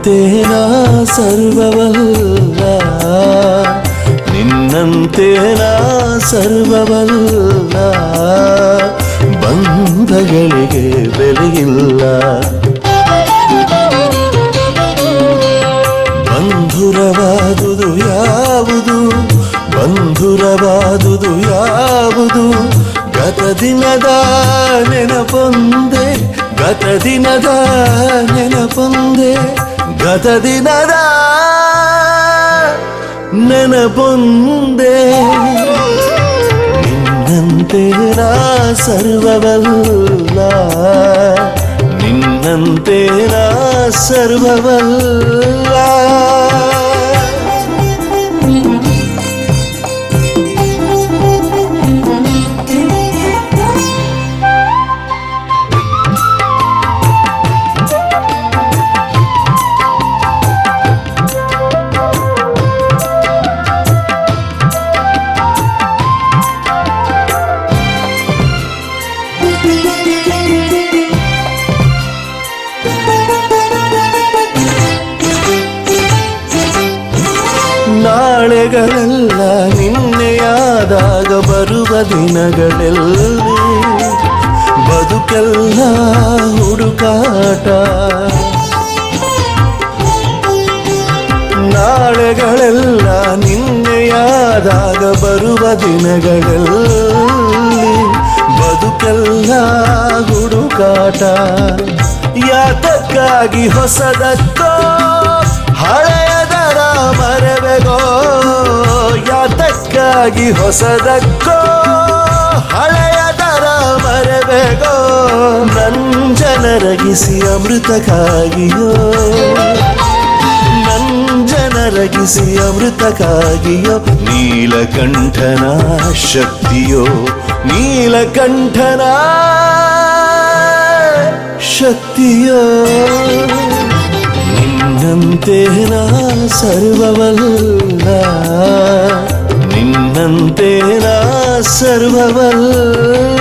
ನಿನ್ನಂತೆ ನಾ ಸರ್ವವಲ್ಲ, ನಿನ್ನಂತೆ ನಾ ಸರ್ವವಲ್ಲ, ಬಂಧಗಳಿಗೆ ಬೆಲೆಯಿಲ್ಲ. ಬಂಧುರವಾದುದು ಯಾವುದು, ಬಂಧುರವಾದುದು ಯಾವುದು, ಗತ ದಿನದ ನೆನಪೊಂದೆ, ಗತ ದಿನದ ನೆನಪೊಂದೆ, ಗತ ದಿನದ ನೆನಪೊಂದೆ. ನಿನ್ನಂತೆ ನಾ ಸರ್ವವಲ್ಲ, ನಿನ್ನಂತೆ ನಾ ಸರ್ವವಲ್ಲ. ನಾಳೆಗಳೆಲ್ಲ ನಿನ್ನೆಯಾದಾಗ ಬರುವ ದಿನಗಳೆಲ್ಲಿ, ಬದುಕೆಲ್ಲ ಹುಡುಕಾಟ. ನಾಳೆಗಳೆಲ್ಲ ನಿನ್ನೆಯಾದಾಗ ಬರುವ ದಿನಗಳೆಲ್ಲಿ, ಬದುಕೆಲ್ಲ ಹುಡುಕಾಟ. ಯಾತಕ್ಕಾಗಿ ಹೊಸದಕ್ಕೋ ಹಳೆಯದರ ಮರೆವೆಗೋ, ಯಾತಕ್ಕಾಗಿ ಹೊಸದಕ್ಕೋ ಹಳೆಯದರ ಮರೆವೆಗೋ. ನಂಜನರಗಿಸಿ ಅಮೃತಕ್ಕಾಗಿಯೋ, ನಂಜನರಗಿಸಿ ಅಮೃತಕ್ಕಾಗಿಯೋ, ನೀಲಕಂಠನ ಶಕ್ತಿಯೋ, ನೀಲಕಂಠನ ಶಕ್ತಿಯೋ. ನಿನ್ನಂತೆ ನಾ ಸರ್ವವಲ್ಲ, ನಿನ್ನಂತೆ ನಾ ಸರ್ವವಲ್ಲ.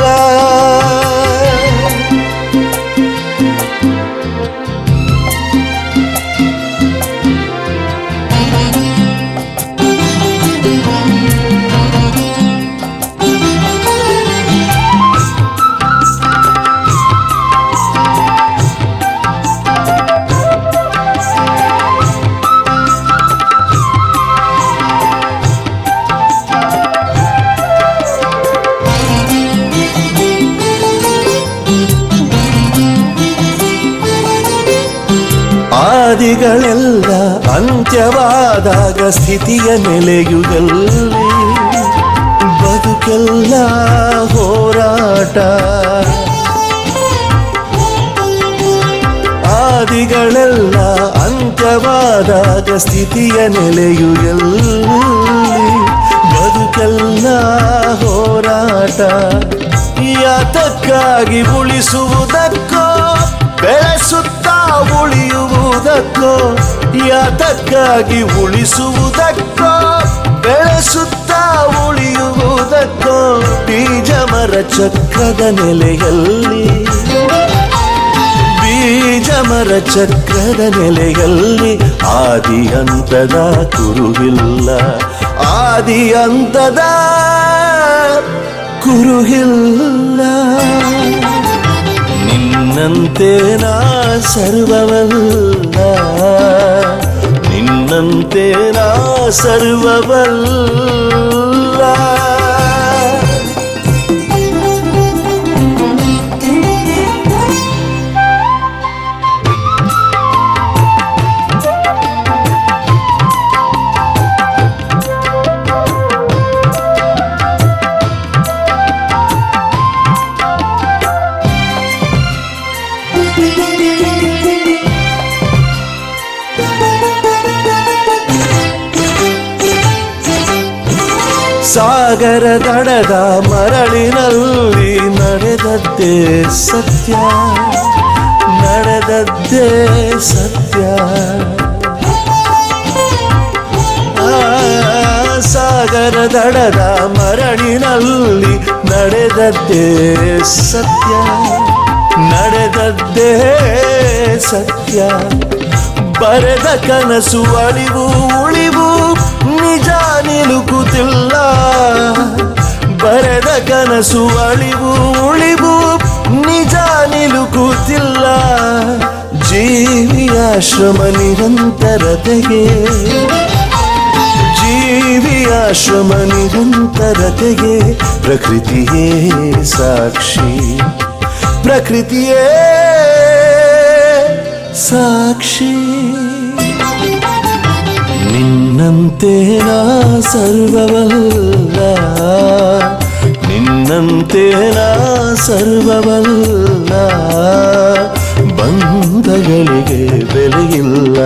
ಆದಿಗಳೆಲ್ಲ ಅಂತ್ಯವಾದಾಗ ಸ್ಥಿತಿಯ ನೆಲೆಯುಗಲ್ಲಿ, ಬದುಕೆಲ್ಲ ಹೋರಾಟ. ಆದಿಗಳೆಲ್ಲ ಅಂತ್ಯವಾದಾಗ ಸ್ಥಿತಿಯ ನೆಲೆಯುಗಲ್ಲಿ, ಬದುಕೆಲ್ಲ ಹೋರಾಟ. ಯಾತಕ್ಕಾಗಿ ಉಳಿಸುವುದಕ್ಕೋ ಬೆಳೆಸುತ್ತಾ ಉಳಿಯುವುದಕ್ಕೋ, ಯಾತಕ್ಕಾಗಿ ಉಳಿಸುವುದಕ್ಕೋ ಬೆಳೆಸುತ್ತಾ ಉಳಿಯುವುದಕ್ಕೋ. ಬೀಜ ಮರ ಚಕ್ರದ ನೆಲೆಯಲ್ಲಿ, ಬೀಜ ಮರ ಚಕ್ರದ ನೆಲೆಯಲ್ಲಿ, ಆದಿ ಅಂತದ ಕುರುಹಿಲ್ಲ, ಆದಿ ಅಂತದ ಕುರುಹಿಲ್ಲ. ನಿನ್ನಂತೆ ನಾ ಸರ್ವವಲ್ಲ, ನಿನ್ನಂತೆ ನಾ ಸರ್ವವಲ್ಲ. ಸಾಗರ ದಡದ ಮರಳಿನಲ್ಲಿ ನಡೆದದ್ದೇ ಸತ್ಯ, ನಡೆದದ್ದೇ ಸತ್ಯ. ಸಾಗರ ದಡದ ಮರಳಿನಲ್ಲಿ ನಡೆದದ್ದೇ ಸತ್ಯ, ನಡೆದದ್ದೇ ಸತ್ಯ. ಬರೆದ ಕನಸು ಅಳಿವು ಉಳಿವು ನಿಜ ನಿಲುಕುತ್ತಿಲ್ಲ. ಬರೆದ ಕನಸು ಅಳಿವು ಉಳಿವು ನಿಜ ನಿಲುಕುತ್ತಿಲ್ಲ. ಜೀವಿಯಾಶ್ರಮ ನಿರಂತರತೆಗೆ, ಜೀವಿಯಾಶ್ರಮ ನಿರಂತರತೆಗೆ ಪ್ರಕೃತಿಯೇ ಸಾಕ್ಷಿ, ಪ್ರಕೃತಿಯೇ ಸಾಕ್ಷಿ. ನಿನ್ನಂತೆ ನಾ ಸರ್ವವಲ್ಲ, ನಿನ್ನಂತೆ ನಾ ಸರ್ವವಲ್ಲ. ಬಂಧಗಳಿಗೆ ಬೆಲೆಯಿಲ್ಲ.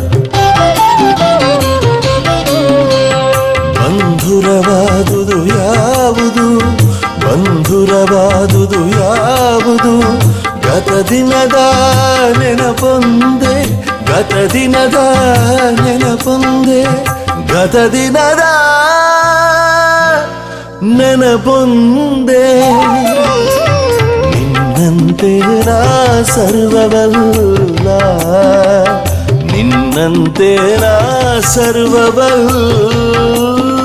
ಬಂಧುರವಾದುದು ಯಾವುದು, ಬಂಧುರವಾದುದು ಯಾವುದು? ಗತ ದಿನದ ನೆನಪೊಂದೆ, ಗತ ದಿನದ ನೆನಪೊಂದೆ, ಗತ ದಿನದ ನೆನಪೊಂದೆ. ನಿನ್ನಂತೆ ನಾ ಸರ್ವವಲ್ಲ, ನಿನ್ನಂತೆ ನಾ ಸರ್ವವಲ್ಲ.